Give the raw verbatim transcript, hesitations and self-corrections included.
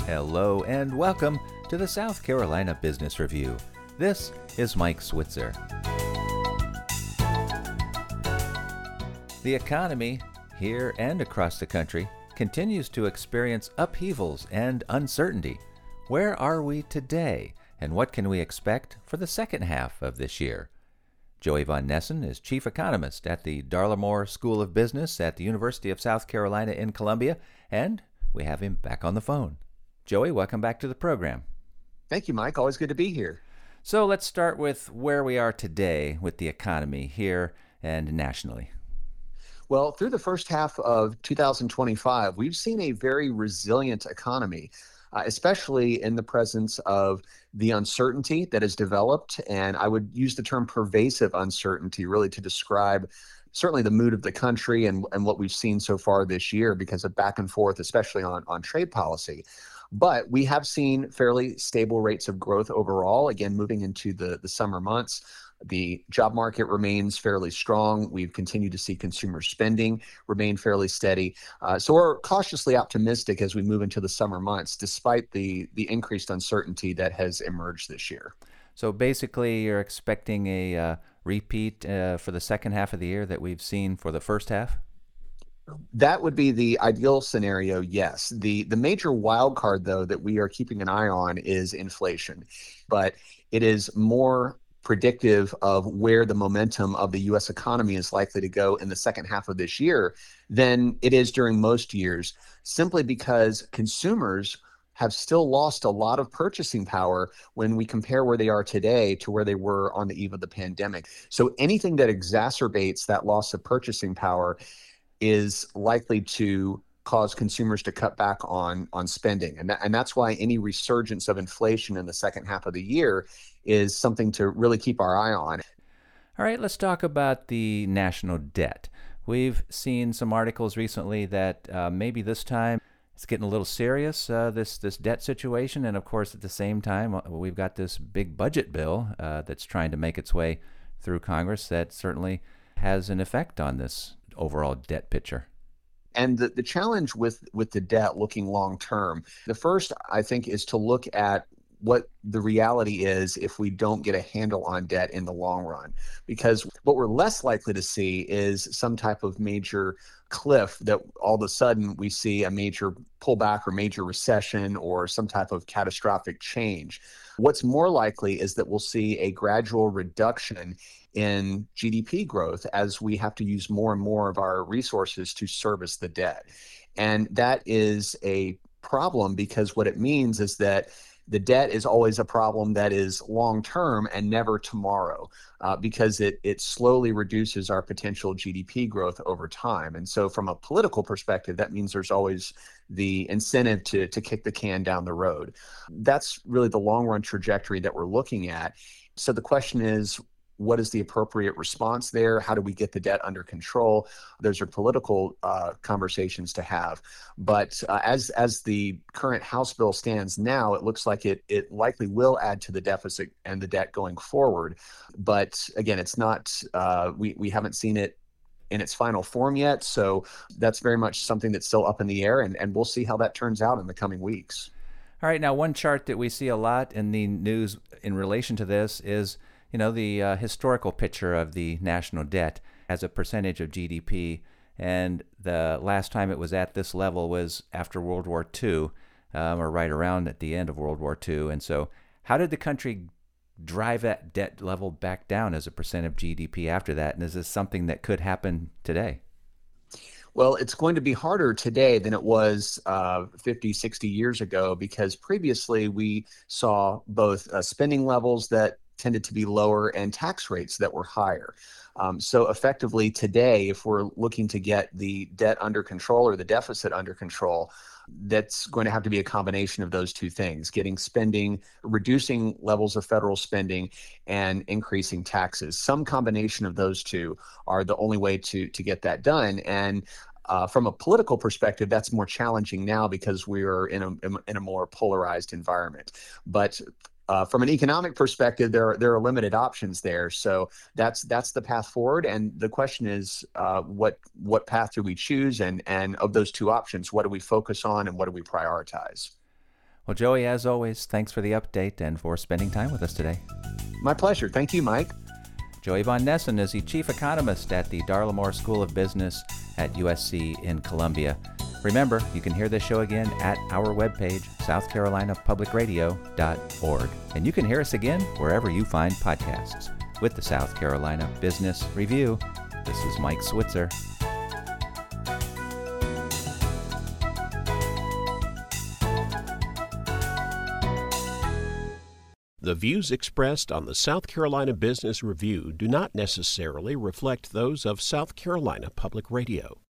Hello and welcome to the South Carolina Business Review. This is Mike Switzer. The economy, here and across the country, continues to experience upheavals and uncertainty. Where are we today, and what can we expect for the second half of this year? Joey Von Nessen is Chief Economist at the Darla Moore School of Business at the University of South Carolina in Columbia, and we have him back on the phone. Joey, welcome back to the program. Thank you, Mike. Always good to be here. So let's start with where we are today with the economy here and nationally. Well, through the first half of two thousand twenty-five, we've seen a very resilient economy, uh, especially in the presence of the uncertainty that has developed. And I would use the term pervasive uncertainty really to describe certainly the mood of the country and, and what we've seen so far this year because of back and forth, especially on, on trade policy. But we have seen fairly stable rates of growth overall, again, moving into the, the summer months. The job market remains fairly strong. We've continued to see consumer spending remain fairly steady. Uh, so we're cautiously optimistic as we move into the summer months, despite the, the increased uncertainty that has emerged this year. So basically, you're expecting a uh, repeat uh, for the second half of the year that we've seen for the first half? That would be the ideal scenario, yes. The the major wild card, though, that we are keeping an eye on is inflation. But it is more predictive of where the momentum of the U S economy is likely to go in the second half of this year than it is during most years, simply because consumers have still lost a lot of purchasing power when we compare where they are today to where they were on the eve of the pandemic. So anything that exacerbates that loss of purchasing power is likely to cause consumers to cut back on, on spending. And, that, and that's why any resurgence of inflation in the second half of the year is something to really keep our eye on. All right, let's talk about the national debt. We've seen some articles recently that uh, maybe this time it's getting a little serious, uh, this this debt situation. And of course, at the same time, uh, we've got this big budget bill uh, that's trying to make its way through Congress that certainly has an effect on this overall debt picture. And the, the challenge with, with the debt looking long term, the first, I think, is to look at what the reality is if we don't get a handle on debt in the long run. Because what we're less likely to see is some type of major cliff that all of a sudden we see a major pullback or major recession or some type of catastrophic change. What's more likely is that we'll see a gradual reduction in G D P growth as we have to use more and more of our resources to service the debt. And that is a problem because what it means is that the debt is always a problem that is long-term and never tomorrow uh, because it it slowly reduces our potential G D P growth over time. And so from a political perspective, that means there's always the incentive to, to kick the can down the road. That's really the long-run trajectory that we're looking at. So the question is, what is the appropriate response there? How do we get the debt under control? Those are political uh, conversations to have. But uh, as as the current House bill stands now, it looks like it it likely will add to the deficit and the debt going forward. But again, it's not, uh, we, we haven't seen it in its final form yet. So that's very much something that's still up in the air, and, and we'll see how that turns out in the coming weeks. All right, now one chart that we see a lot in the news in relation to this is you know, the uh, historical picture of the national debt as a percentage of G D P. And the last time it was at this level was after World War Two, um, or right around at the end of World War Two. And so how did the country drive that debt level back down as a percent of G D P after that? And is this something that could happen today? Well, it's going to be harder today than it was uh, fifty, sixty years ago, because previously we saw both uh, spending levels that tended to be lower and tax rates that were higher. Um, so effectively today, if we're looking to get the debt under control or the deficit under control, that's going to have to be a combination of those two things, getting spending, reducing levels of federal spending, and increasing taxes. Some combination of those two are the only way to, to get that done. And Uh, from a political perspective, that's more challenging now because we are in a in a more polarized environment. But uh, from an economic perspective, there are, there are limited options there. So that's that's the path forward. And the question is, uh, what what path do we choose? And and of those two options, what do we focus on and what do we prioritize? Well, Joey, as always, thanks for the update and for spending time with us today. My pleasure. Thank you, Mike. Joey Von Nessen is the chief economist at the Darla Moore School of Business at U S C in Columbia. Remember, you can hear this show again at our webpage, south carolina public radio dot org. And you can hear us again wherever you find podcasts. With the South Carolina Business Review, this is Mike Switzer. The views expressed on the South Carolina Business Review do not necessarily reflect those of South Carolina Public Radio.